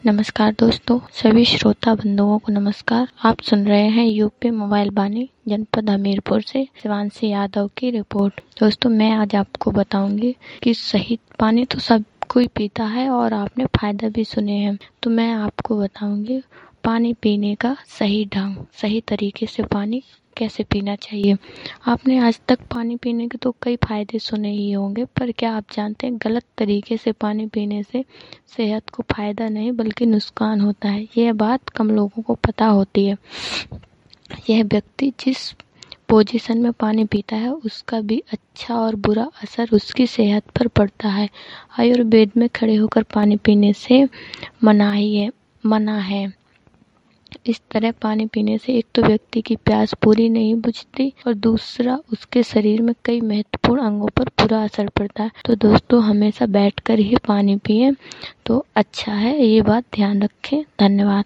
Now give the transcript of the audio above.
नमस्कार दोस्तों, सभी श्रोता बंधुओं को नमस्कार। आप सुन रहे हैं यूपी मोबाइल बानी जनपद हमीरपुर से शिवांशी यादव की रिपोर्ट। दोस्तों, मैं आज आपको बताऊंगी कि सही पानी तो सब कोई पीता है और आपने फायदा भी सुने हैं, तो मैं आपको बताऊंगी पानी पीने का सही ढंग, सही तरीके से पानी कैसे पीना चाहिए। आपने आज तक पानी पीने के तो कई फायदे सुने ही होंगे, पर क्या आप जानते हैं गलत तरीके से पानी पीने से सेहत को फायदा नहीं बल्कि नुकसान होता है। यह बात कम लोगों को पता होती है। यह व्यक्ति जिस पोजीशन में पानी पीता है उसका भी अच्छा और बुरा असर उसकी सेहत पर पड़ता है। आयुर्वेद में खड़े होकर पानी पीने से मना है। इस तरह पानी पीने से एक तो व्यक्ति की प्यास पूरी नहीं बुझती और दूसरा उसके शरीर में कई महत्वपूर्ण अंगों पर बुरा असर पड़ता है। तो दोस्तों, हमेशा बैठकर ही पानी पिएं तो अच्छा है, ये बात ध्यान रखें। धन्यवाद।